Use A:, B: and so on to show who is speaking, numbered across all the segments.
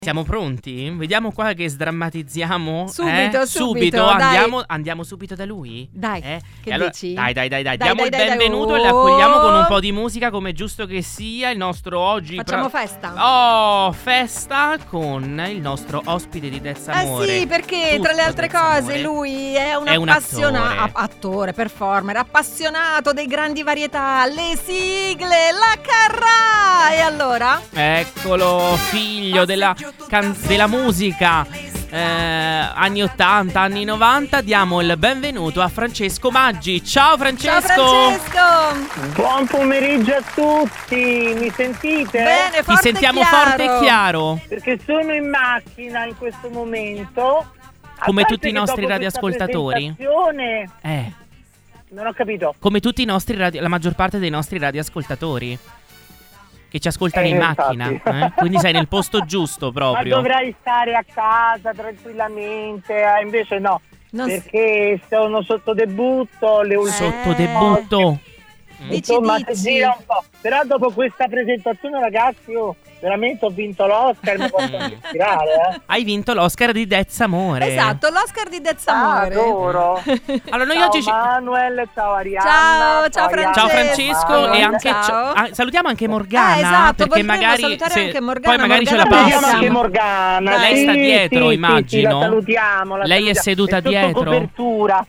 A: Siamo pronti? Vediamo qua che sdrammatizziamo.
B: Subito,
A: andiamo subito da lui.
B: Dai, che
A: allora,
B: dici?
A: Dai, diamo il benvenuto e l'accogliamo con un po' di musica, come giusto che sia. Il nostro oggi
B: facciamo festa.
A: Festa con il nostro ospite di Dezza Amore.
B: Sì, perché tra le altre cose lui è un appassionato attore, performer, appassionato dei grandi varietà, le sigle, la Carrà. E allora?
A: Eccolo, figlio della musica anni 80, anni 90. Diamo il benvenuto a Francesco Maggi. Ciao Francesco.
B: Ciao Francesco.
C: Buon pomeriggio a tutti, mi sentite?
B: Bene,
A: Ti sentiamo forte e chiaro.
C: Perché sono in macchina in questo momento.
A: Come tutti i nostri radioascoltatori.
C: Non ho capito.
A: Come tutti i nostri la maggior parte dei nostri radioascoltatori che ci ascoltano in macchina, quindi sei nel posto giusto proprio.
C: Ma dovrai stare a casa tranquillamente, invece no, perché sono sotto debutto.
A: Sotto debutto?
C: Insomma, si gira un po'. Però dopo questa presentazione, ragazzi, veramente ho vinto l'Oscar, mi posso ispirare,
A: Hai vinto l'Oscar di Dezza Amore.
B: Esatto, l'Oscar di Dezza Amore.
C: Adoro.
A: Allora noi
C: ciao
A: oggi
C: Manuel, ciao Arianna.
B: Ciao Francesco.
A: Ciao Francesco e anche salutiamo anche Morgana,
B: esatto,
A: perché magari
B: anche Morgana,
A: poi magari ce la
C: salutiamo
A: passi.
C: anche Morgana.
A: Lei sta dietro, immagino.
C: Sì, la salutiamo.
A: Lei è seduta dietro.
C: Copertura.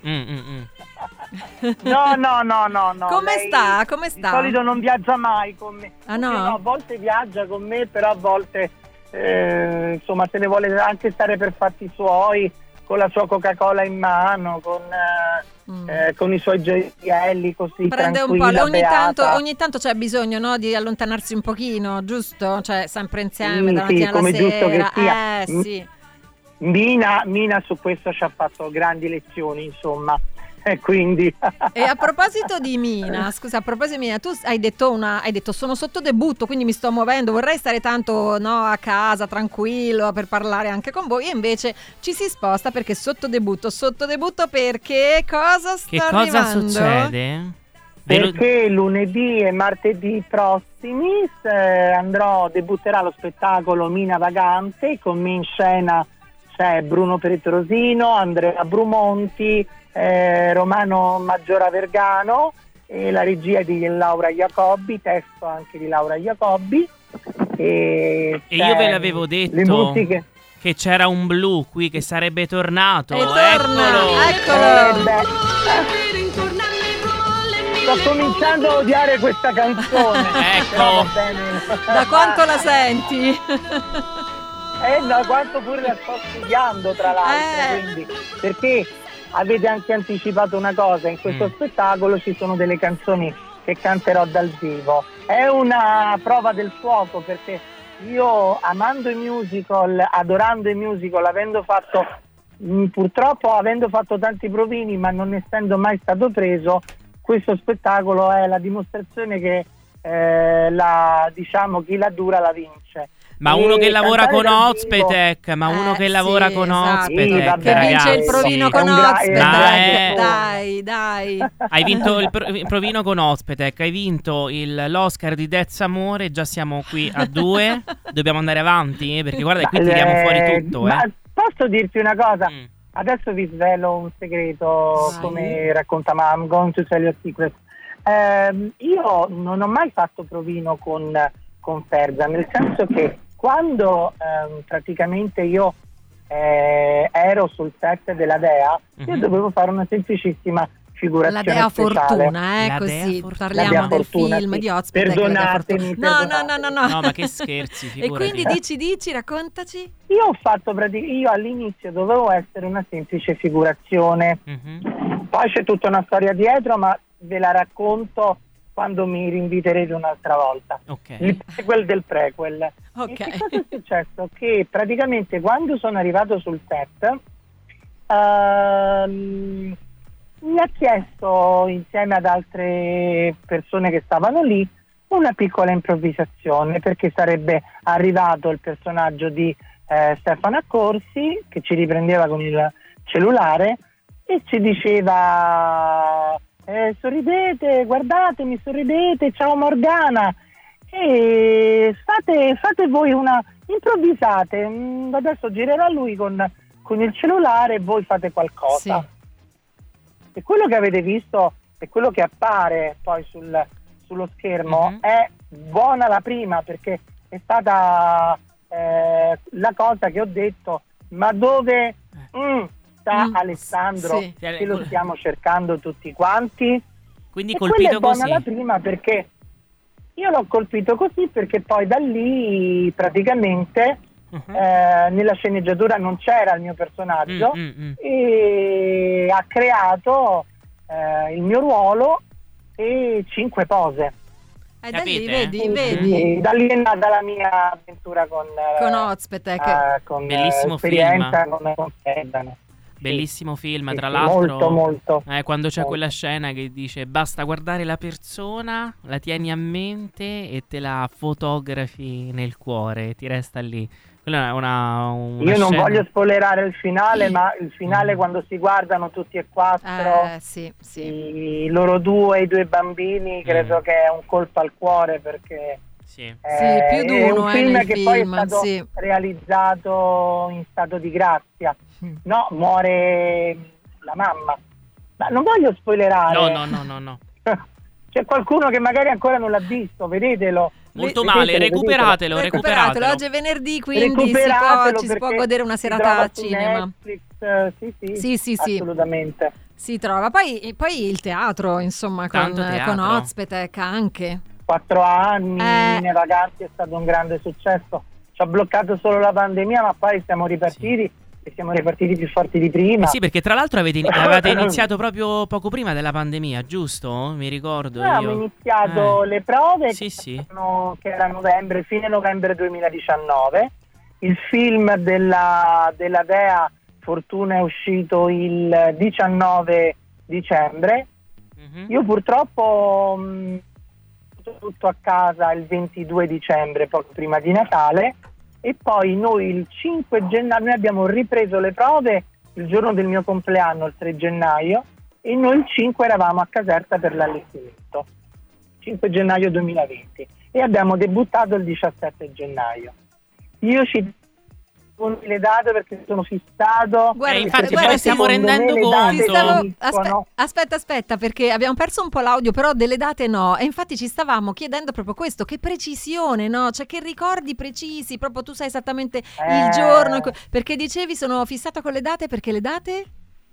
C: No.
B: Come sta?
C: Di solito non viaggia mai con me.
B: Ah no?
C: A volte viaggia con me, però a volte insomma se ne vuole anche stare per fatti suoi, con la sua Coca-Cola in mano, con i suoi gioielli, così
B: prende
C: tranquilla,
B: un po'.
C: beata.
B: Ogni tanto c'è bisogno, no, di allontanarsi un pochino, giusto? Cioè sempre insieme
C: Sì,
B: dalla mattina alla
C: come
B: sera.
C: giusto che sia.
B: Sì.
C: Mina su questo ci ha fatto grandi lezioni, insomma. E quindi
B: E a proposito di Mina, tu hai detto sono sotto debutto, quindi mi sto muovendo, vorrei stare tanto a casa tranquillo per parlare anche con voi, e invece ci si sposta perché sotto debutto perché cosa sta arrivando?
A: Cosa succede?
C: Perché lunedì e martedì prossimi debutterà lo spettacolo Mina Vagante. Con me in scena c'è Bruno Petrosino, Andrea Brumonti, Romano Maggiora Vergano, e la regia è di Laura Jacobi, testo anche di Laura Jacobi, e
A: io ve l'avevo detto
C: le musiche.
A: Che c'era un blu qui che sarebbe tornato.
B: Eccolo.
C: Sto cominciando a odiare questa canzone.
A: Ecco.
B: Da quanto la senti?
C: Da quanto pure la sto studiando, tra l'altro, quindi, perché avete anche anticipato una cosa: in questo spettacolo ci sono delle canzoni che canterò dal vivo. È una prova del fuoco, perché io, amando i musical, adorando i musical, purtroppo avendo fatto tanti provini ma non essendo mai stato preso, questo spettacolo è la dimostrazione che chi la dura la vince.
A: Ma uno che lavora con Ozpetec,
B: che vince il provino con Ozpetec. Dai.
A: Hai vinto il provino con Ozpetec, hai vinto l'Oscar di Dezza Amore, già siamo qui a 2, dobbiamo andare avanti, perché guarda, qui tiriamo fuori tutto.
C: Posso dirti una cosa? Adesso vi svelo un segreto, come racconta I'm going to tell you a secret. Io non ho mai fatto provino con Ferza, nel senso che quando praticamente io ero sul set della Dea, io dovevo fare una semplicissima figurazione
B: la Dea
C: speciale.
B: Fortuna, così parliamo del film di Ozpetec.
C: Perdonatemi.
B: No,
A: ma che scherzi, figurati.
B: E quindi dici, raccontaci.
C: Io ho fatto io all'inizio dovevo essere una semplice figurazione, poi c'è tutta una storia dietro, ma ve la racconto quando mi rinviterete un'altra volta. Il prequel del prequel. E che cosa è successo? Che praticamente quando sono arrivato sul set mi ha chiesto, insieme ad altre persone che stavano lì, una piccola improvvisazione, perché sarebbe arrivato il personaggio di Stefano Accorsi, che ci riprendeva con il cellulare e ci diceva sorridete, guardatemi, sorridete, ciao Morgana. e fate voi improvvisate. Adesso girerà lui con il cellulare e voi fate qualcosa.
B: Sì.
C: E quello che avete visto e quello che appare poi sullo schermo è buona la prima, perché è stata la cosa che ho detto, ma dove sta Alessandro,
B: sì.
C: che lo stiamo cercando tutti quanti.
A: Quindi
C: E
A: colpito
C: quella è buona
A: così.
C: la prima, perché io l'ho colpito così, perché poi da lì praticamente nella sceneggiatura non c'era il mio personaggio e ha creato il mio ruolo e 5 pose.
B: Da lì,
A: Capite?
B: vedi.
C: E da lì è nata la mia avventura con
B: Ozpetek.
C: con
A: Bellissimo
C: esperienza con Ferdinand.
A: Bellissimo film,
C: Sì,
A: tra
C: sì,
A: l'altro.
C: molto.
A: Quando c'è
C: Molto.
A: quella scena che dice basta guardare la persona, la tieni a mente e te la fotografi nel cuore, ti resta lì. Quella è una
C: Io non
A: scena.
C: voglio spoilerare il finale, ma il finale quando si guardano tutti e 4,
B: Sì.
C: i loro 2 e i 2 bambini, credo che è un colpo al cuore, perché
A: Sì.
B: più di
C: è
B: uno
C: un film
B: nel
C: che
B: film,
C: poi è stato
B: sì.
C: realizzato in stato di grazia. No, muore la mamma. Ma non voglio spoilerare.
A: No.
C: C'è qualcuno che magari ancora non l'ha visto, vedetelo.
A: Molto male, recuperatelo.
B: Oggi è venerdì, quindi
C: Recuperatelo,
B: ci si può
C: perché
B: godere una
C: si
B: serata
C: trova
B: al
C: su
B: cinema.
C: Netflix,
B: Sì.
C: assolutamente.
B: Si trova. Poi il teatro, insomma, con
A: Tanto teatro.
B: Ozpetek anche.
C: 4 anni, Mine Vaganti è stato un grande successo. Ci ha bloccato solo la pandemia, ma poi siamo ripartiti e siamo ripartiti più forti di prima.
A: Sì, perché tra l'altro avete iniziato proprio poco prima della pandemia, giusto? Mi ricordo
C: Noi abbiamo
A: io.
C: iniziato le prove
A: Sì.
C: che era novembre, fine novembre 2019. Il film della Dea Fortuna è uscito il 19 dicembre. Io purtroppo tutto a casa il 22 dicembre, poco prima di Natale, e poi noi il 5 gennaio noi abbiamo ripreso le prove il giorno del mio compleanno, il 3 gennaio, e noi il 5 eravamo a Caserta per l'allestimento, 5 gennaio 2020, e abbiamo debuttato il 17 gennaio. Io ci con le date perché sono fissato.
A: Infatti
C: perché
A: ce ne stiamo
C: secondo me
A: rendendo
C: le date
A: conto.
C: finiscono.
B: Aspetta, perché abbiamo perso un po' l'audio, però delle date no. E infatti ci stavamo chiedendo proprio questo, che precisione, no? Cioè che ricordi precisi, proprio tu sai esattamente il giorno. Perché dicevi sono fissata con le date, perché le date?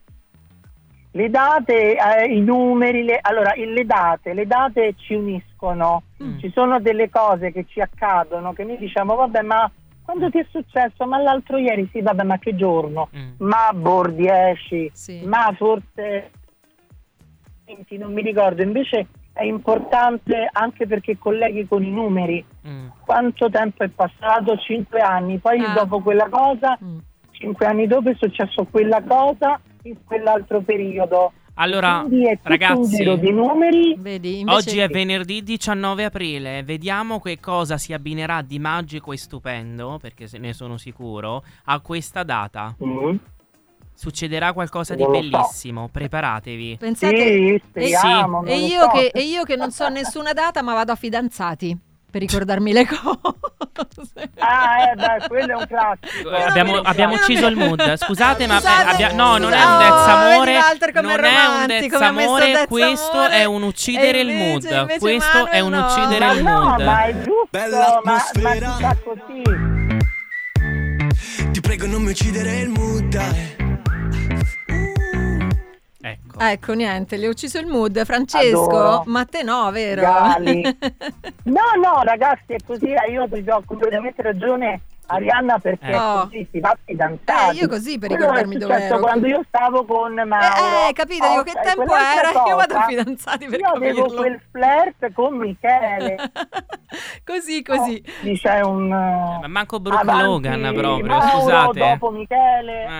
C: Le date, i numeri, le date ci uniscono. Ci sono delle cose che ci accadono che noi diciamo vabbè, ma quando ti è successo? Ma l'altro ieri? Sì, vabbè, ma che giorno? Ma 10,
B: sì.
C: Ma forse 20, non mi ricordo. Invece è importante anche perché colleghi con i numeri. Quanto tempo è passato? 5 anni. Poi dopo quella cosa, 5 anni dopo è successo quella cosa in quell'altro periodo.
A: Allora,
C: quindi è tutto
A: ragazzi,
C: un giro di numeri.
B: Vedi, invece...
A: Oggi è venerdì 19 aprile, vediamo che cosa si abbinerà di magico e stupendo, perché se ne sono sicuro, a questa data. Succederà qualcosa di
C: Non lo so.
A: bellissimo, preparatevi.
B: Pensate,
C: Sì, speriamo,
B: e
C: non lo
B: io,
C: so.
B: e io che non so nessuna data, ma vado a fidanzati per ricordarmi le cose.
C: Beh, quello è un classico.
A: Abbiamo ucciso il mood. Scusate, ma
B: Scusate,
A: no, non è un
B: vedi
A: dezzamore.
B: Walter com'è
A: Non è un
B: romantico, mi ha messo
A: dezzamore.
B: dezzamore.
A: Questo è un uccidere il mood.
B: Invece
A: Questo è un
B: Manuel no.
A: uccidere
C: Ma
A: il
C: no,
A: mood.
C: ma è giusto,
D: Bella
C: ma si
D: atmosfera.
C: fa così.
D: Ti prego non mi uccidere il mood, dai.
A: Ecco.
B: Niente, le ho ucciso il mood. Francesco,
C: Adoro.
B: ma te no, vero?
C: Gali. No, ragazzi, è così. Io ti do completamente ragione, Arianna, perché così si va fidanzati.
B: Io così per
C: Quello
B: ricordarmi
C: è
B: dove
C: successo
B: ero.
C: quando io stavo con Mauro.
B: Capito, dico che tempo
C: quell'altra
B: era? Io vado a
C: cosa,
B: fidanzati per
C: io avevo
B: capirlo.
C: quel flirt con Michele.
B: così.
C: Dice un
A: Ma manco Brooke
C: avanti
A: Logan proprio,
C: Mauro,
A: scusate.
C: dopo Michele.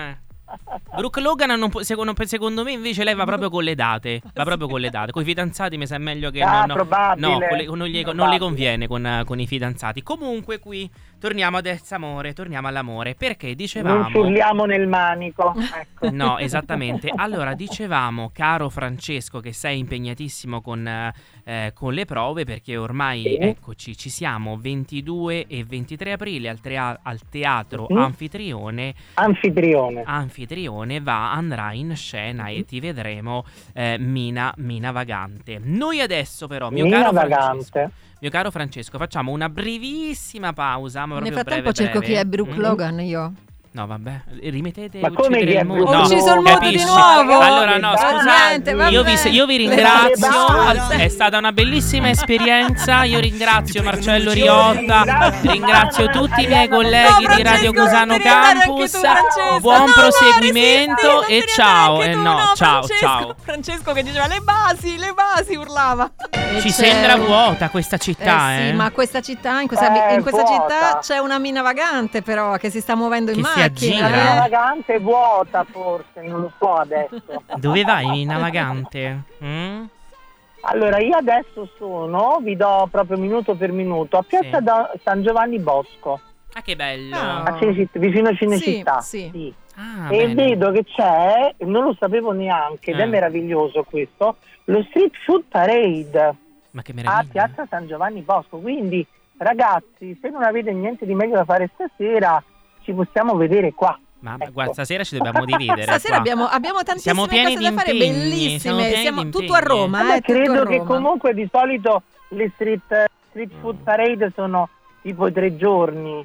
A: Brooke Logan non può, secondo me invece lei va proprio con le date. Va proprio con le date. Con i fidanzati mi sa meglio che
C: probabile.
A: no, non le conviene con i fidanzati. Comunque qui torniamo adesso amore, torniamo all'amore. Perché dicevamo
C: Non ci urliamo nel manico. Ecco.
A: No, esattamente. Allora, dicevamo, caro Francesco, che sei impegnatissimo con le prove, perché ormai,
C: Sì.
A: eccoci, ci siamo 22 e 23 aprile al Teatro
C: Sì.
A: Anfitrione. Anfitrione andrà in scena e ti vedremo Mina Vagante. Noi adesso però, mio caro Francesco, facciamo una brevissima pausa, ma
B: Nel
A: proprio
B: frattempo
A: breve.
B: cerco chi è Brooke Logan io.
A: No, vabbè, rimettete.
C: Ma come chi è
A: mondo.
C: Brooke
B: Ho ucciso il mondo di
A: capisci?
B: nuovo.
A: Allora no,
B: Niente, vabbè.
A: io vi ringrazio.
C: Basta.
A: È stata una bellissima esperienza. Io ringrazio Marcello Riotta, ringrazio tutti i miei colleghi di Radio Cusano Campus. Buon proseguimento e ciao. Ciao.
B: Francesco che diceva le basi urlava.
A: Ci sembra vuota questa città,
B: Sì, ma questa città, in questa
C: vuota.
B: città c'è una Mina Vagante però che si sta muovendo in
A: Che si
B: macchina.
A: aggira.
C: La vagante è vuota forse, non lo so adesso.
A: Dove vai, Mina Vagante?
C: Allora, io adesso vi do proprio minuto per minuto, a Piazza San Giovanni Bosco,
A: Ah, che bello.
B: Ah.
C: vicino Cinecittà.
B: Sì.
A: Ah,
C: E
A: bene.
C: vedo che c'è, non lo sapevo neanche, ed è meraviglioso questo, lo Street Food Parade
A: Ma che
C: a
A: meraviglia.
C: Piazza San Giovanni Bosco. Quindi, ragazzi, se non avete niente di meglio da fare stasera, ci possiamo vedere qua.
A: Ma
C: Ecco.
A: guarda, stasera ci dobbiamo dividere.
B: Stasera
A: qua.
B: abbiamo tantissime
A: Siamo pieni
B: cose da
A: di
B: fare,
A: impegni,
B: bellissime.
A: siamo pieni
B: Siamo
A: di
B: tutto a
A: impegni.
B: Roma,
C: Ma
B: tutto
C: credo
B: a
C: che
B: Roma.
C: comunque di solito le street food parade sono tipo 3 giorni.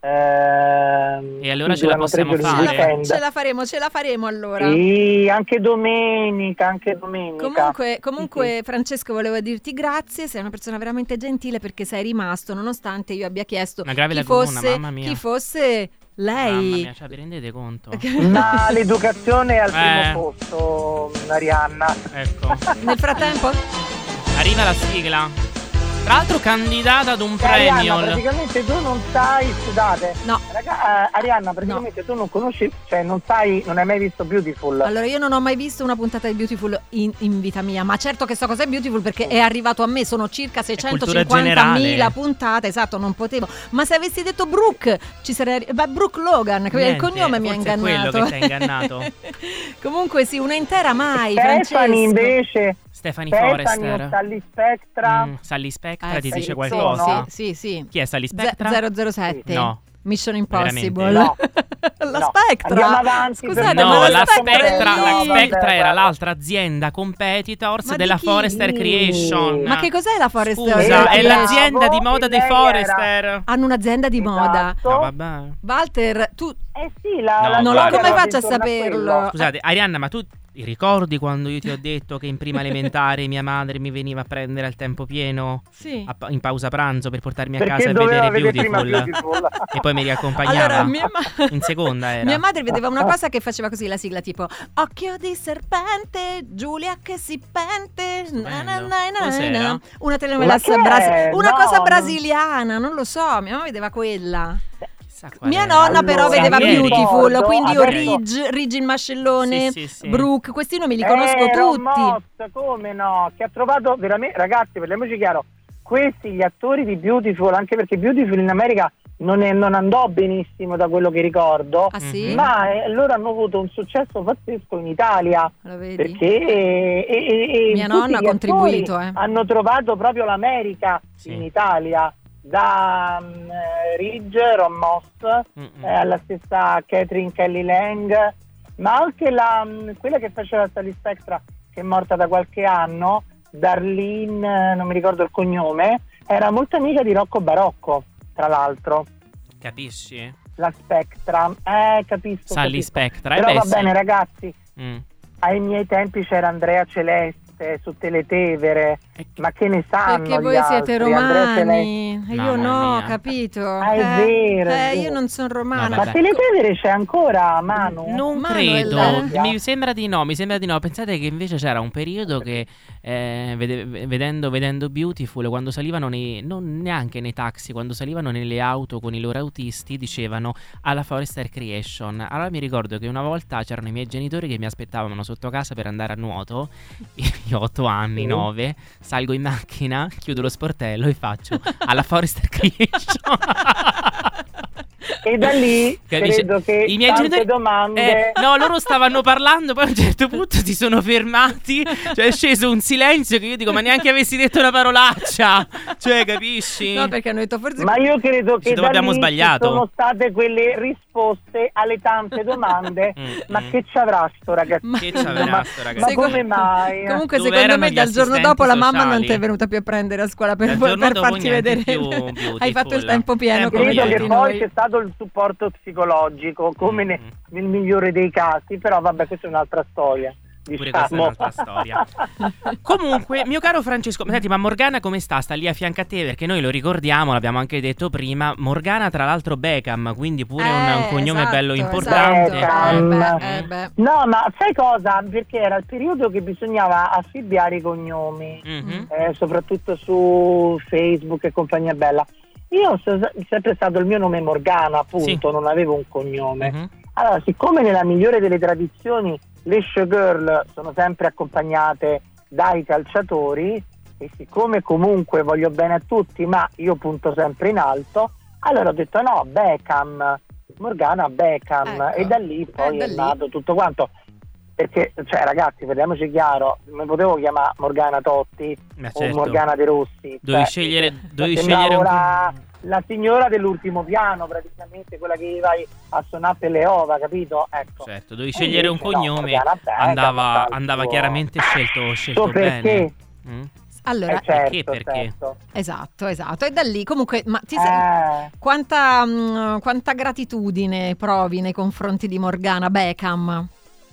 A: E allora ce la possiamo fare?
B: Ce la faremo allora.
C: Sì, anche domenica.
B: Comunque
C: Sì.
B: Francesco, volevo dirti grazie, sei una persona veramente gentile perché sei rimasto nonostante io abbia chiesto
A: Una grave
B: chi
A: laguna,
B: fosse,
A: mamma mia.
B: chi fosse lei.
A: Mamma mia, cioè, vi rendete conto?
C: Ma l'educazione è al primo posto, Arianna.
A: Ecco,
B: Nel frattempo?
A: arriva la sigla. Tra l'altro candidata ad un
C: Arianna,
A: premio.
C: praticamente tu non sai, scusate.
B: No.
C: Arianna, praticamente tu non conosci, cioè non hai mai visto Beautiful.
B: Allora, io non ho mai visto una puntata di Beautiful in vita mia, ma certo che so cos'è Beautiful perché è arrivato a me, sono circa
A: cultura generale.
B: 650.000 puntate, esatto, non potevo. Ma se avessi detto Brooke, ci sarei Brooke Logan, che il
A: Niente,
B: cognome mi ha
A: forse è
B: ingannato.
A: quello che ti ha ingannato.
B: Comunque sì, una intera mai,
C: Stephanie
B: Francesco.
C: invece,
A: Stephanie Forrester.
C: o Sally Spectra.
A: Sally Spectra ti
B: sì,
A: dice
C: sì,
A: qualcosa?
B: Sì.
A: Chi è Sally Spectra?
B: 007.
A: No.
B: Mission Impossible.
C: No.
B: La
C: No.
B: Spectra.
C: Andiamo avanti,
B: Scusate,
C: per
A: No,
B: ma
A: la
B: Spectra
A: Spectra
C: è
A: era l'altra azienda competitors
B: Ma
A: della
B: di chi?
A: Forrester Creation.
B: Ma che cos'è la Forrester?
A: Scusa, è
C: Bravo,
A: l'azienda di moda dei
C: lei
A: Forrester.
B: Hanno un'azienda di moda.
C: Esatto.
A: No, vabbè.
B: Walter, tu
C: Sì,
A: No,
B: non
A: guarda.
B: come faccio a
C: intorno
B: saperlo?
C: quello.
A: Scusate, Arianna, ma tu ricordi quando io ti ho detto che in prima elementare mia madre mi veniva a prendere al tempo pieno
B: Sì.
A: in pausa pranzo per portarmi a
C: Perché
A: casa a
C: doveva
A: vedere
C: vedere prima
A: Beautiful
C: Beautiful.
A: e poi mi riaccompagnava?
B: Allora,
A: In seconda era.
B: mia madre vedeva una cosa che faceva così la sigla tipo occhio di serpente, Giulia che si pente,
A: Cos'era?
B: una telenovela
C: Ma che è?
B: una
C: No,
B: cosa
C: non-
B: brasiliana, non lo so, mia mamma vedeva quella.
A: Chissà qual
B: Mia
A: era.
B: nonna però
C: Allora,
B: vedeva
A: ieri.
B: Beautiful,
C: ricordo,
B: quindi io
C: adesso-
B: Ridge il mascellone,
A: Sì.
B: Brooke, questi nomi li conosco
C: Ron
B: tutti.
C: Moss, come no? Che ha trovato veramente, ragazzi, parliamoci chiaro, questi gli attori di Beautiful, anche perché Beautiful in America non andò benissimo da quello che ricordo,
B: Ah sì?
C: ma loro hanno avuto un successo pazzesco in Italia.
B: Lo vedi?
C: Perché
B: Mia
C: tutti
B: nonna ha
C: gli
B: contribuito,
C: attori hanno trovato proprio l'America
A: Sì.
C: in Italia, da Ridge, Ron Moss, alla stessa Catherine Kelly Lang, ma anche quella che faceva Sally Spectra, che è morta da qualche anno, Darlene, non mi ricordo il cognome, era molto amica di Rocco Barocco, tra l'altro.
A: Capisci?
C: La Spectra, capisco.
A: Sally
C: capisco.
A: Spectra.
C: Però va
A: sì.
C: bene, ragazzi,
A: Mm.
C: ai miei tempi c'era Andrea Celeste su Teletevere, Ma che ne sanno?
B: Perché voi
C: gli
B: siete
C: altri? Andrea
B: romani, e io
A: Mamma
B: no,
A: mia.
B: capito?
C: Ah, è vero, è vero.
B: Io non sono romana.
A: Vabbè.
C: Ma Teletevere c'è ancora, Manu?
A: Non
B: Manuel,
A: credo, mi sembra di no. Pensate che invece c'era un periodo che vedendo Beautiful, quando salivano non neanche nei taxi, quando salivano nelle auto con i loro autisti, dicevano alla Forester Creation. Allora mi ricordo che una volta c'erano i miei genitori che mi aspettavano sotto casa per andare a nuoto. Io ho 8 anni, 9, salgo in macchina, chiudo lo sportello e faccio alla Forester Creation.
C: E da lì
A: Capisci?
C: credo che
A: I miei
C: tante
A: genitori
C: domande...
A: no, loro stavano parlando, poi a un certo punto si sono fermati, cioè è sceso un silenzio che io dico, ma neanche avessi detto una parolaccia, cioè, capisci?
B: No, perché hanno detto forse...
C: Ma io credo che
A: dove
C: da
A: abbiamo
C: lì
A: sbagliato.
C: ci sono state quelle risposte alle tante domande. Ma che ci avrà sto ragazzino?
A: Che ci avrà sto
C: Ma
A: ragazzo?
C: come mai?
B: Comunque
A: Dove
B: secondo
A: erano
B: me
A: gli
B: dal giorno
A: assistenti
B: dopo la mamma non
A: sociali?
B: ti è venuta più a prendere a scuola per
A: Dal giorno dopo
B: farti
A: niente
B: vedere.
A: più Beautiful.
B: Hai fatto il tempo pieno
A: Tempo
B: come
C: Credo
A: pieno.
C: che
B: tutti
C: poi
B: noi.
C: c'è stato il supporto psicologico, come nel migliore dei casi, però vabbè, questa è un'altra storia.
A: Pure questa è
C: Diciamo.
A: un'altra storia. Comunque, mio caro Francesco, senti, ma Morgana come sta? Sta lì a fianco a te? Perché noi lo ricordiamo, l'abbiamo anche detto prima. Morgana, tra l'altro, Beckham, quindi pure un cognome
B: esatto,
A: bello importante.
C: Beckham.
B: Beh.
C: No, ma sai cosa? Perché era il periodo che bisognava affibbiare i cognomi,
A: Mhm.
C: soprattutto su Facebook e compagnia bella. Io sono sempre stato il mio nome Morgana, appunto, non avevo un cognome.
A: Mhm.
C: Allora, siccome nella migliore delle tradizioni le showgirl sono sempre accompagnate dai calciatori, e siccome comunque voglio bene a tutti, ma io punto sempre in alto, allora ho detto no, Beckham, Morgana Beckham,
B: Ecco.
C: e da lì poi
B: da
C: è
B: lì.
C: nato tutto quanto. Perché, cioè, ragazzi, parliamoci chiaro, non potevo chiamare Morgana Totti
A: Ma
C: o
A: certo.
C: Morgana De Rossi.
A: Dovevi
C: cioè,
A: scegliere
C: sembravo
A: un...
C: la signora dell'ultimo piano, praticamente quella che vai a suonare per le ova, capito? Ecco.
A: Certo, dovevi scegliere un
C: invece no,
A: cognome.
C: Morgana Beckham,
A: Andava
C: suo-
A: chiaramente scelto
C: So
A: bene.
C: perché?
A: Mm?
B: Allora,
C: Certo,
A: perché?
C: certo.
B: esatto. E da lì comunque, ma quanta gratitudine provi nei confronti di Morgana Beckham?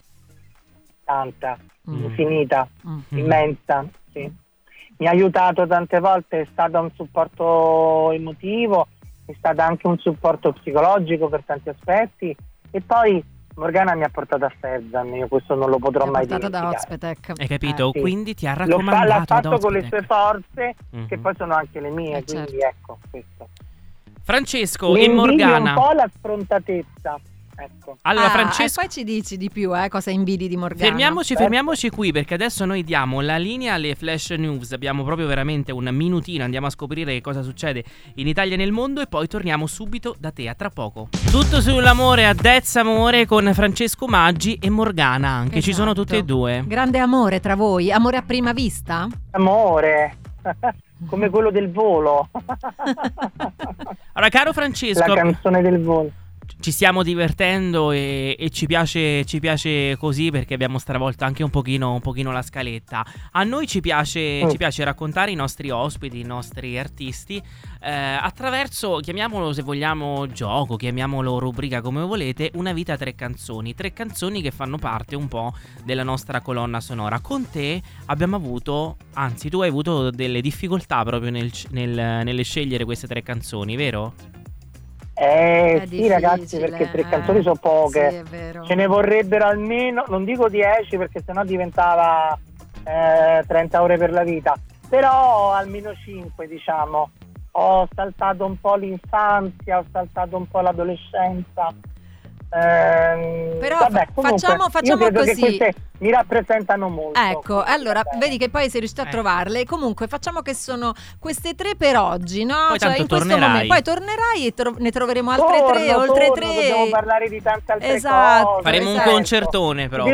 C: Tanta,
B: Mm.
C: infinita,
B: Mm.
C: immensa, sì. Mi ha aiutato tante volte, è stato un supporto emotivo, è stato anche un supporto psicologico per tanti aspetti, e poi Morgana mi ha portato a Ferzan, io questo non lo potrò mai
B: portata da
C: dimenticare.
B: Ospetec.
A: Hai capito?
C: Sì.
A: Quindi ti ha
C: L'ha
A: raccomandato
C: fatto
A: ad
C: con le
A: Ospitec.
C: sue forze, che
A: Mhm.
C: poi sono anche le mie,
B: certo.
C: quindi ecco questo.
A: Francesco
C: Le
A: e
C: invidio
A: Morgana.
C: un po' la sfrontatezza, ecco.
A: Allora,
B: E
A: Francesco,
B: poi ci dici di più, cosa invidi di Morgana.
A: fermiamoci qui, perché adesso noi diamo la linea alle flash news. Abbiamo proprio veramente un minutino, andiamo a scoprire che cosa succede in Italia e nel mondo e poi torniamo subito da te, a tra poco. Tutto sull'amore a Dez Amore con Francesco Maggi e Morgana anche, ci sono
B: Esatto.
A: tutte e due.
B: Grande amore tra voi, amore a prima vista?
C: Amore, come quello del volo.
A: Allora, caro
C: La
A: Francesco,
C: canzone del volo.
A: ci stiamo divertendo e ci piace così, perché abbiamo stravolto anche un pochino la scaletta. A noi ci piace raccontare i nostri ospiti, i nostri artisti attraverso, chiamiamolo se vogliamo gioco, chiamiamolo rubrica, come volete, una vita 3 canzoni. 3 canzoni che fanno parte un po' della nostra colonna sonora. Con te abbiamo avuto, anzi tu hai avuto delle difficoltà proprio nelle scegliere queste 3 canzoni, vero?
B: È
C: Sì, ragazzi,
B: difficile,
C: perché 3 canzoni sono poche.
B: Sì, è vero.
C: Ce ne vorrebbero almeno, non dico 10 perché sennò diventava 30 ore per la vita, però almeno 5, diciamo. Ho saltato un po' l'infanzia, ho saltato un po' l'adolescenza.
B: Però
C: vabbè, comunque,
B: facciamo
C: io credo
B: così.
C: che queste mi rappresentano molto.
B: Ecco, allora vedi che poi sei riuscito a trovarle. Comunque facciamo che sono queste 3 per oggi, no?
A: Poi tanto
B: in questo
A: tornerai.
B: momento. Poi tornerai e ne troveremo altre 3, oltre 3.
C: Dobbiamo parlare di tante altre
B: Esatto.
C: cose.
A: Faremo un
B: Esatto.
A: concertone proprio.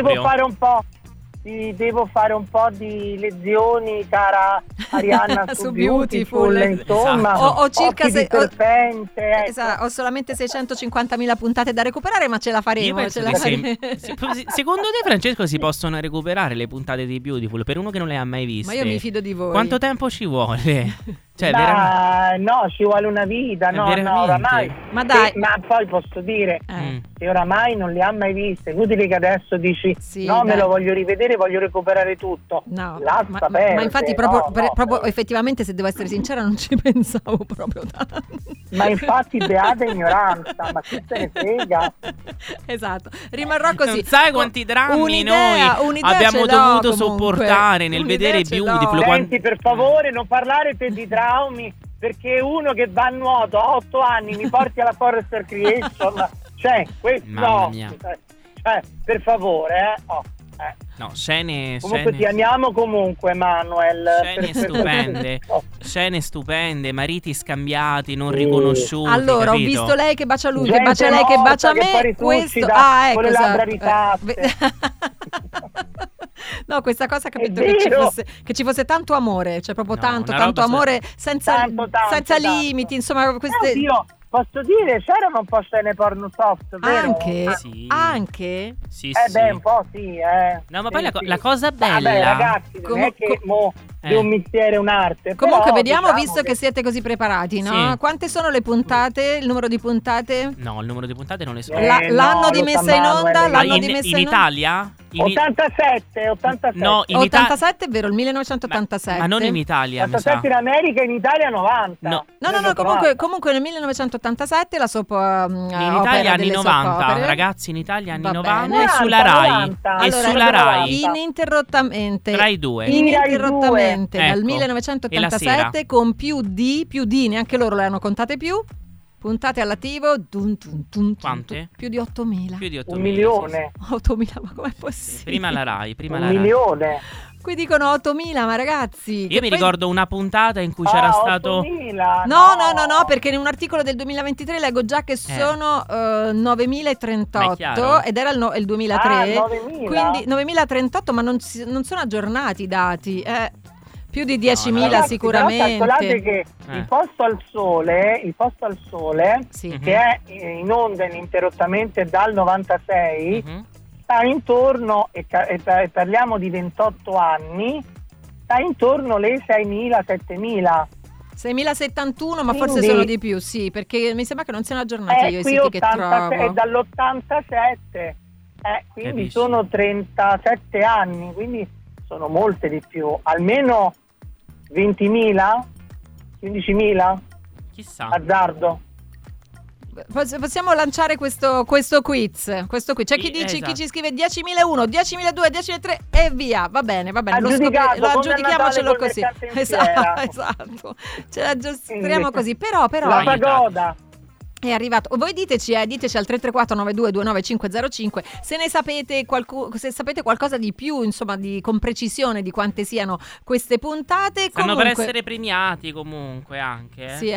C: Devo fare un po' di lezioni, cara Arianna,
B: Su
C: su
B: Beautiful.
C: Beautiful, insomma.
A: Esatto.
B: Ho circa
C: Occhi di serpente, ecco.
B: Esatto, ho solamente 650.000 puntate da recuperare, ma ce la
A: Io
B: faremo.
A: penso
B: Ce la
A: che
B: faremo.
A: secondo te, Francesco, si possono recuperare le puntate di Beautiful per uno che non le ha mai viste?
B: Ma io mi fido di voi.
A: Quanto tempo ci vuole? Cioè,
C: no, ci vuole una vita, no, oramai.
B: Ma dai.
C: Ma poi posso dire, se oramai non li ha mai viste, inutile che adesso dici, me lo voglio rivedere, voglio recuperare tutto.
B: No,
C: ma
B: infatti proprio effettivamente, se devo essere sincera, non ci pensavo proprio tanto.
C: Ma infatti beata ignoranza, ma chi se ne frega?
B: Esatto, rimarrò così.
A: Non sai quanti drammi noi abbiamo dovuto sopportare nel vedere Beautiful.
C: Senti, per favore, non parlare te di traumi, perché uno che va a nuoto a 8 anni mi porti alla Forest Recreation,
A: Mamma mia.
C: Per favore,
A: No, scene.
C: Comunque ti amiamo comunque, Manuel.
A: Scene stupende, mariti scambiati, non riconosciuti.
B: Allora,
A: capito?
B: ho visto lei che bacia lui,
C: Gente
B: che bacia lei, che bacia me.
C: Questo, con le labbra rifatte.
B: No, questa cosa, capito, che ci fosse tanto amore, cioè proprio tanto amore senza limiti, insomma, queste.
C: Oddio, posso dire, c'erano un po' scene porno soft, vero?
B: Anche?
A: Sì,
C: un po' sì,
A: No, ma poi la cosa bella.
C: Vabbè, ragazzi, non è che è un mestiere, un'arte.
B: Comunque,
C: però,
B: vediamo, visto che siete così preparati, no?
A: Sì.
B: Quante sono le puntate? Il numero di puntate?
A: No, il numero di puntate non le so.
B: L'anno di messa in onda?
A: In Italia?
C: 87.
A: No,
B: 87 è vero, il 1987.
A: Ma non in Italia,
C: 87 in America, in Italia 90.
A: No,
B: comunque nel 1987 la soap
A: in Italia anni 90, ragazzi, inItalia anni 90 e sulla
C: 90.
A: Rai. E sulla Rai.
B: Ininterrottamente.
A: Rai 2.
B: Ininterrottamente dal
A: Ecco.
B: 1987 con più di, neanche loro le hanno contate più. Puntate all'attivo.
A: Quante?
B: Più di 8.000.
A: Più di 8.000.
C: 1 milione.
B: 8.000, ma com'è possibile?
A: Sì, prima la Rai,
C: Un milione.
B: Qui dicono 8.000, ma ragazzi.
A: Io mi ricordo una puntata in cui c'era stato.
C: 8.000,
B: No, perché in un articolo del 2023 leggo già che sono 9.038 ed era il 2003.
C: 9.000.
B: Quindi 9.038, ma non sono aggiornati i dati. Più di 10.000
C: ragazzi,
B: sicuramente.
C: Però calcolate che il posto al sole,
B: sì.
C: che è in onda ininterrottamente dal 96, sta intorno, e parliamo di 28 anni, sta intorno le 6.000, 7.000.
B: 6.071, ma
C: Quindi,
B: forse sono di più, sì, perché mi sembra che non siano aggiornati io i siti che trovo.
C: È dall'87, quindi
A: Capisci.
C: sono 37 anni, quindi sono molte di più, almeno 20.000, 15.000,
A: Chissà.
C: azzardo.
B: Possiamo lanciare questo quiz. C'è chi dice, chi ci scrive 10.001, 10.002, 10.003 e via. Va bene. Lo aggiudichiamocelo così. Esatto. Ce l'aggiustiamo così. Però
C: la pagoda.
B: è arrivato. Voi diteci al 334 9229 505 se ne sapete se sapete qualcosa di più, insomma, con precisione di quante siano queste puntate.
A: Stanno per essere premiati comunque anche.
B: Sì,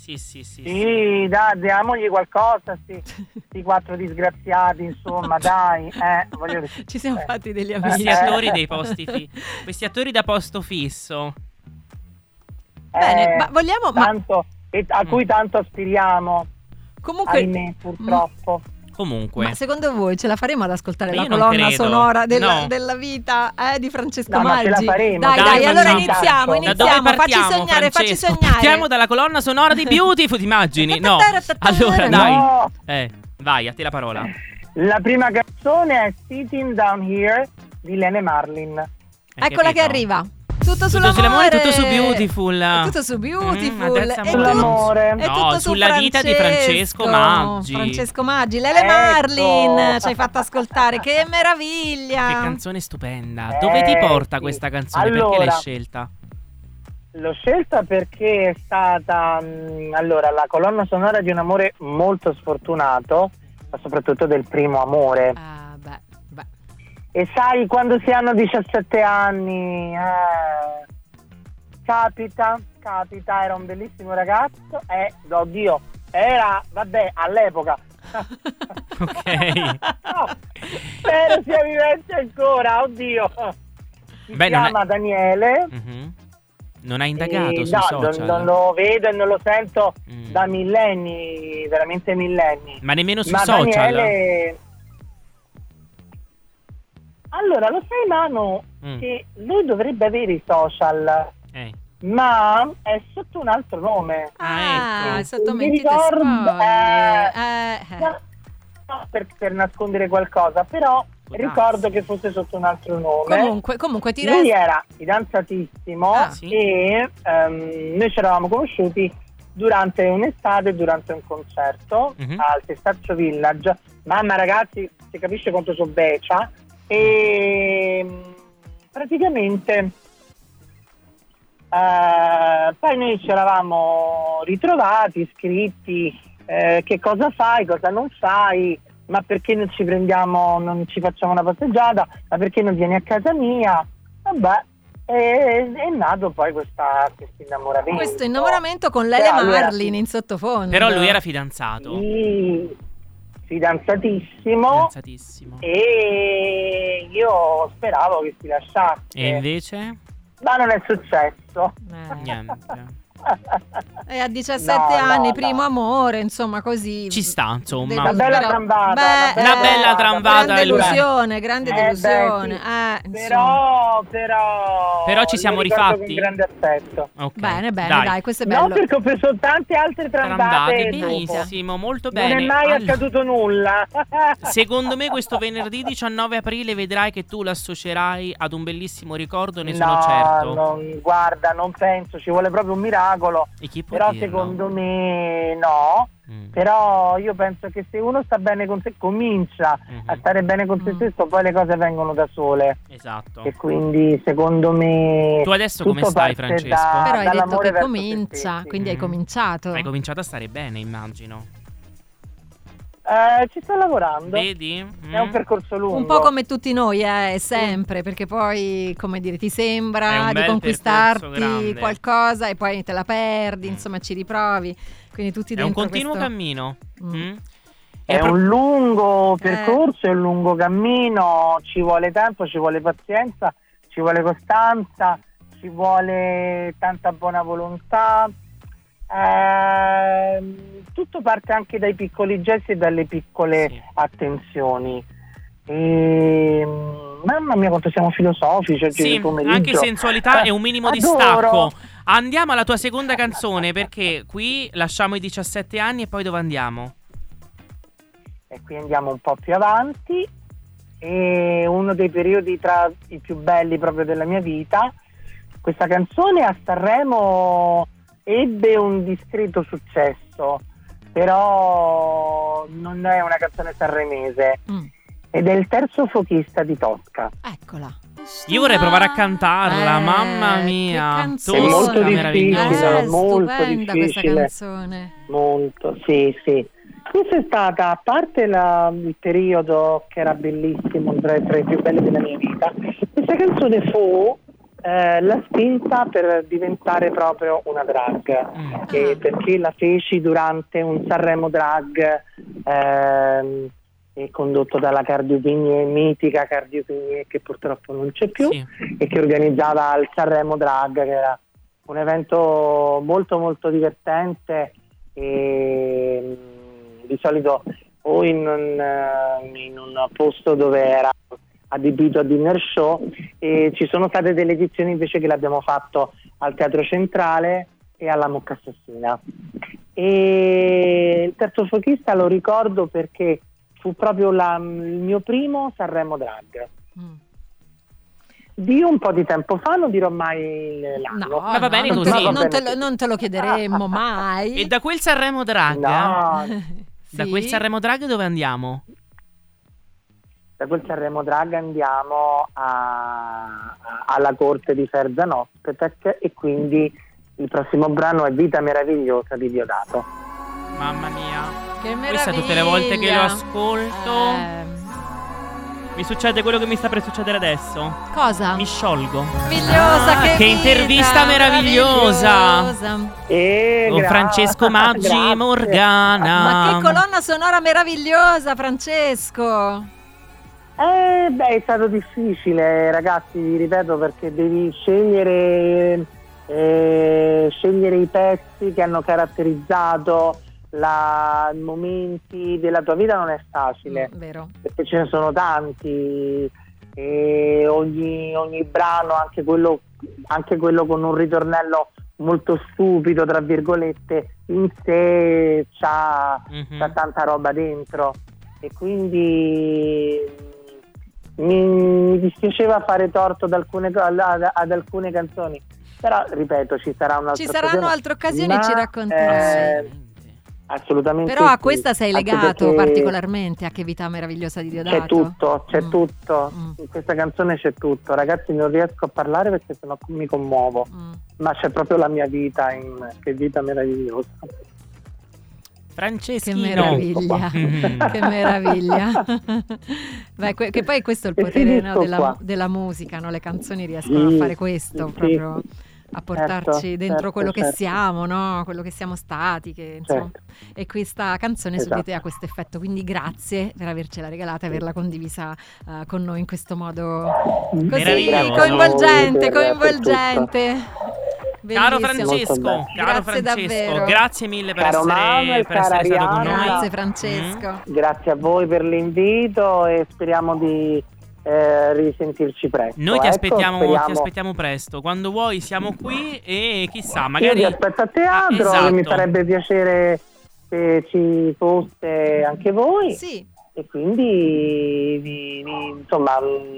C: Sì, dai, diamogli qualcosa, sti 4 disgraziati, insomma, dai, voglio dire.
B: Ci siamo fatti degli amici.
A: Questi attori dei posti questi attori da posto fisso.
B: Bene, ma vogliamo
C: tanto, a cui tanto aspiriamo.
B: Comunque,
C: ahimè, purtroppo.
A: Comunque,
B: ma secondo voi ce la faremo ad ascoltare la
A: io non
B: colonna
A: credo.
B: sonora
A: No.
B: della vita di Francesco
C: No, ma ce
B: Maggi?
C: la faremo.
B: Dai, allora
A: facciamo.
B: iniziamo.
A: Da dove partiamo,
B: Facci sognare.
A: Francesco? Partiamo dalla colonna sonora di Beautiful, ti immagini? No. Allora,
C: No.
A: dai. Vai, a te la parola.
C: La prima canzone è Sitting Down Here di Lene Marlin.
B: Eccola che arriva. Tutto
A: sull'amore, tutto su Beautiful.
B: Tutto su Beautiful.
A: Adesso
C: sull'amore.
B: È
A: No,
B: tutto
A: sulla vita di Francesco Maggi.
B: Francesco Maggi, Lele Marlin ci hai fatto ascoltare. Che meraviglia.
A: Che canzone stupenda. Dove ti porta questa canzone? Perché
C: Allora,
A: l'hai scelta?
C: L'ho scelta perché è stata la colonna sonora di un amore molto sfortunato, ma soprattutto del primo amore.
B: Beh.
C: E sai, quando si hanno 17 anni, capita, era un bellissimo ragazzo, oddio, era, vabbè, all'epoca.
A: Ok.
C: No, spero sia vivente ancora, oddio. Si chiama Daniele.
A: Non ha indagato sui
C: no,
A: social?
C: non lo vedo e non lo sento da millenni, veramente millenni.
A: Ma nemmeno sui social?
C: Daniele... Allora, lo sai, Manu, che lui dovrebbe avere i social. ma è sotto un altro nome.
A: ecco.
B: È sotto
C: Mi
B: mentite
C: ricordo-
B: spoglie.
C: No, per nascondere qualcosa, però
A: Può
C: ricordo
A: darsi.
C: che fosse sotto un altro nome.
B: Comunque ti
C: Lui
B: resta.
C: era fidanzatissimo
A: Sì.
C: e noi ci eravamo conosciuti durante un'estate, durante un concerto
A: Mhm.
C: al Testaccio Village. Mamma ragazzi, si capisce quanto so becia. E praticamente poi noi ci eravamo ritrovati, scritti, che cosa fai, cosa non fai, ma perché non ci prendiamo, non ci facciamo una passeggiata, ma perché non vieni a casa mia? Vabbè, è nato poi questo innamoramento.
B: Questo innamoramento con Lele
C: Però lui era
B: Marlin in sottofondo.
A: Però lui era fidanzato.
C: Sì, fidanzatissimo.
A: Fidanzatissimo.
C: E io speravo che si lasciasse,
A: E invece?
C: ma non è successo.
A: Niente.
B: E a 17
C: No,
B: anni,
C: no,
B: primo
C: no.
B: amore, insomma, così.
A: Ci sta, insomma.
C: Una bella
B: Però-
C: trambata,
B: Beh,
A: una bella trambata,
B: grande
A: lui.
B: delusione, grande delusione.
C: Beh, sì.
B: Insomma.
C: Però
A: ci siamo
C: lo ricordo
A: rifatti?
C: con grande affetto.
A: Ok.
B: Bene, dai, questo è
C: No,
B: bello.
C: perché ho preso tante altre
A: Trambate,
C: trambate dopo.
A: benissimo, molto
C: Non
A: bene.
C: è mai
A: Allora,
C: accaduto nulla.
A: secondo me questo venerdì 19 aprile vedrai che tu l'associerai ad un bellissimo ricordo, ne sono
C: No,
A: certo.
C: guarda, non penso, ci vuole proprio un miracolo.
A: E chi può
C: Però
A: dirlo?
C: secondo me no. Però io penso che se uno sta bene con sé, comincia a stare bene con se stesso, poi le cose vengono da sole.
A: Esatto.
C: E quindi secondo me
A: Tu adesso come
C: tutto
A: stai,
C: parte
A: Francesco?
B: Però hai detto
C: dall'amore
B: che
C: verso se
B: comincia,
C: stessi.
B: quindi hai cominciato.
A: Hai cominciato a stare bene, immagino.
C: Ci sto lavorando.
A: Vedi?
C: È un percorso lungo.
B: Un po' come tutti noi, sempre, perché poi, come dire, ti
A: È
B: sembra
A: un
B: di
A: bel
B: conquistarti
A: percorso grande.
B: qualcosa e poi te la perdi, insomma ci riprovi, quindi tutti
A: È un
B: dentro
A: continuo
B: questo...
A: cammino.
B: Mm.
C: È un lungo percorso, è un lungo cammino, ci vuole tempo, ci vuole pazienza, ci vuole costanza, ci vuole tanta buona volontà. Tutto parte anche dai piccoli gesti e dalle piccole attenzioni. Mamma mia quanto siamo filosofici oggi
A: Sì,
C: nel pomeriggio.
A: anche sensualità e un minimo di
C: Adoro.
A: stacco. Andiamo alla tua seconda canzone, perché qui lasciamo i 17 anni e poi dove andiamo?
C: E qui andiamo un po' più avanti, e uno dei periodi tra i più belli proprio della mia vita. Questa canzone a Sanremo ebbe un discreto successo, però non è una canzone sanremese, ed è il terzo fuochista di Tosca.
B: Eccola.
A: Io vorrei provare a cantarla, mamma mia.
B: Che canzone.
C: È molto
A: Tosca,
C: difficile,
A: meravigliosa.
C: molto
B: stupenda questa
C: difficile.
B: canzone.
C: Molto, sì. Questa è stata, a parte il periodo che era bellissimo, tra i più belli della mia vita, questa canzone fu la spinta per diventare proprio una drag, perché la feci durante un Sanremo drag condotto dalla mitica Cardio Pigné, che purtroppo non c'è più, e che organizzava il Sanremo drag, che era un evento molto molto divertente, e di solito o in un posto dove era adibito a dinner show, e ci sono state delle edizioni invece che l'abbiamo fatto al Teatro Centrale e alla Mocca Assassina. E il terzo fuochista lo ricordo perché fu proprio il mio primo Sanremo drag. Di un po' di tempo fa, non dirò mai l'anno.
B: No,
A: Ma va bene
B: non,
A: così.
B: non te lo chiederemmo mai.
A: E da quel Sanremo drag?
C: No,
A: Da quel Sanremo drag dove andiamo?
C: da quel Sanremo drag andiamo alla corte di Ferzan Özpetek, e quindi il prossimo brano è Vita meravigliosa di Diodato.
A: Mamma mia.
B: Che meraviglia.
A: Questa tutte le volte che lo ascolto mi succede quello che mi sta per succedere adesso.
B: Cosa?
A: Mi sciolgo.
B: Meravigliosa, che vita,
A: intervista meravigliosa. Con
C: Grazie.
A: Francesco Maggi
C: Grazie.
A: Morgana.
B: Ma che colonna sonora meravigliosa, Francesco.
C: È stato difficile, ragazzi, vi ripeto, perché devi scegliere i pezzi che hanno caratterizzato i momenti della tua vita. Non è facile,
B: Vero.
C: perché ce ne sono tanti, e ogni brano, anche quello anche quello con un ritornello molto stupido, tra virgolette, in sé c'ha tanta roba dentro, e quindi mi dispiaceva fare torto ad alcune canzoni, però ripeto, ci saranno
B: altre occasioni, ci racconterai.
C: Assolutamente.
B: Però a questa sei legato particolarmente, a Che vita meravigliosa di Diodato.
C: C'è tutto. In questa canzone c'è tutto. Ragazzi, non riesco a parlare perché sennò mi commuovo. Ma c'è proprio la mia vita in Che vita meravigliosa.
A: Franceschino.
B: Che meraviglia. Che meraviglia. Beh, che poi questo è il potere della musica, no? Le canzoni riescono a fare questo, proprio a portarci dentro quello che siamo, no? Quello che siamo stati, che insomma. E questa canzone su di te ha questo effetto, quindi grazie per avercela regalata e averla condivisa con noi in questo modo così coinvolgente.
A: Caro
B: Bellissimo.
A: Francesco, grazie mille per
C: Caro
A: essere stato con noi.
B: Grazie Francesco.
C: Grazie a voi per l'invito e speriamo di risentirci presto.
A: Noi ti aspettiamo presto, quando vuoi siamo qui, e chissà, magari
C: io ti aspetto a teatro.
A: Esatto.
C: Mi farebbe piacere se ci foste anche voi.
B: Sì.
C: E quindi insomma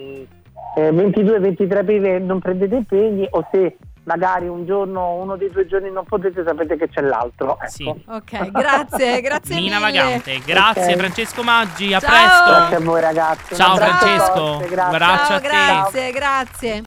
C: 22-23 aprile non prendete impegni, o se magari uno dei 2 giorni non potete, sapete che c'è l'altro, ecco.
B: Sì. Ok, grazie
A: Mina
B: mille.
A: Vagante, grazie. Okay. Francesco Maggi, a
B: Ciao.
A: presto.
C: Grazie a voi ragazzi.
A: Ciao Francesco, un abbraccio a te.
B: Grazie.